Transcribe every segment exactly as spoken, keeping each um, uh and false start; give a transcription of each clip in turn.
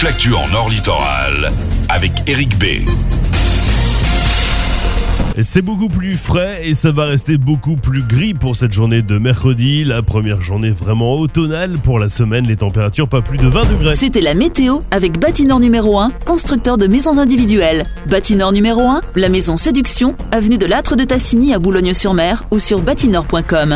toute l'actu en Nord Littoral avec Eric B. C'est beaucoup plus frais et ça va rester beaucoup plus gris pour cette journée de mercredi. La première journée vraiment automnale pour la semaine. Les températures pas plus de vingt degrés. C'était la météo avec Bâtinor numéro un, constructeur de maisons individuelles. Bâtinor numéro un, la maison Séduction, avenue de l'Âtre de Tassigny à Boulogne-sur-Mer ou sur bâtinor point com.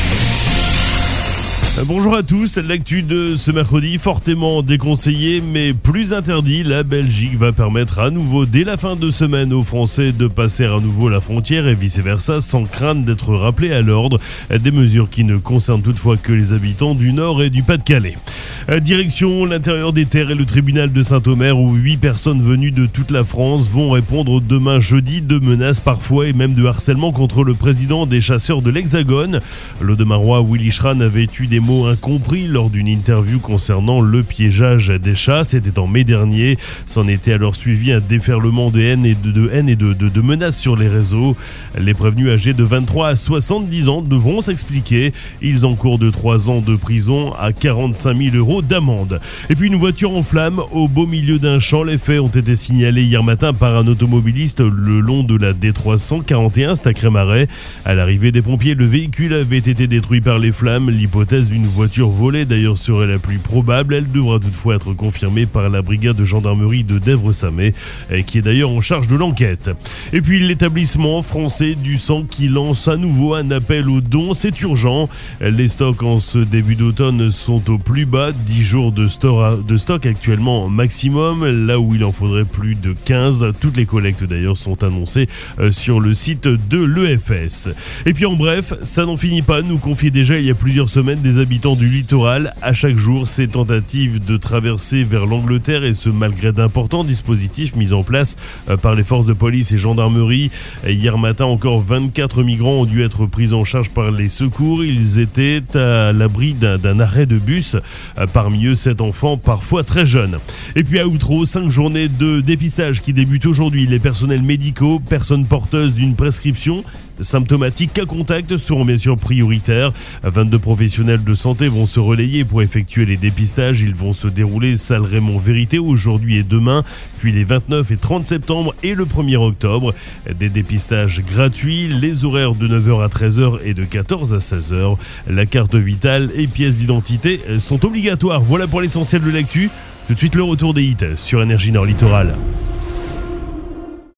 Bonjour à tous, l'actu de ce mercredi fortement déconseillé mais plus interdit. La Belgique va permettre à nouveau dès la fin de semaine aux Français de passer à nouveau la frontière et vice versa sans crainte d'être rappelés à l'ordre. Des mesures qui ne concernent toutefois que les habitants du Nord et du Pas-de-Calais. Direction l'intérieur des terres et le tribunal de Saint-Omer où huit personnes venues de toute la France vont répondre demain jeudi de menaces parfois et même de harcèlement contre le président des chasseurs de l'Hexagone. L'Audemarois Willy Schran avait eu des mots incompris lors d'une interview concernant le piégeage des chats. C'était en mai dernier. S'en était alors suivi un déferlement de haine et de, de, haine et de, de, de menaces sur les réseaux. Les prévenus âgés de vingt-trois à soixante-dix ans devront s'expliquer. Ils encourent de trois ans de prison à quarante-cinq mille euros d'amende. Et puis une voiture en flammes au beau milieu d'un champ. Les faits ont été signalés hier matin par un automobiliste le long de la D trois cent quarante et un, c'est à Crémarais. À l'arrivée des pompiers, le véhicule avait été détruit par les flammes. L'hypothèse d'une voiture volée d'ailleurs serait la plus probable. Elle devra toutefois être confirmée par la brigade de gendarmerie de Dèvres-Samay, qui est d'ailleurs en charge de l'enquête. Et puis l'établissement français du sang qui lance à nouveau un appel aux dons. C'est urgent. Les stocks en ce début d'automne sont au plus bas. dix jours de, store, de stock actuellement maximum, là où il en faudrait plus de quinze. Toutes les collectes d'ailleurs sont annoncées sur le site de l'E F S. Et puis en bref, ça n'en finit pas, nous confiait déjà il y a plusieurs semaines des habitants du littoral. À chaque jour, ces tentatives de traverser vers l'Angleterre et ce malgré d'importants dispositifs mis en place par les forces de police et gendarmerie. Hier matin encore, vingt-quatre migrants ont dû être pris en charge par les secours. Ils étaient à l'abri d'un, d'un arrêt de bus. Parmi eux, sept enfants, parfois très jeunes. Et puis à Outreau, cinq journées de dépistage qui débutent aujourd'hui. Les personnels médicaux, personnes porteuses d'une prescription symptomatiques cas contact seront bien sûr prioritaires. vingt-deux professionnels de santé vont se relayer pour effectuer les dépistages. Ils vont se dérouler salle Raymond Vérité aujourd'hui et demain, puis les vingt-neuf et trente septembre et le premier octobre. Des dépistages gratuits, les horaires de neuf heures à treize heures et de quatorze à seize heures. La carte vitale et pièces d'identité sont obligatoires. Voilà pour l'essentiel de l'actu. Tout de suite le retour des hits sur Énergie Nord Littoral.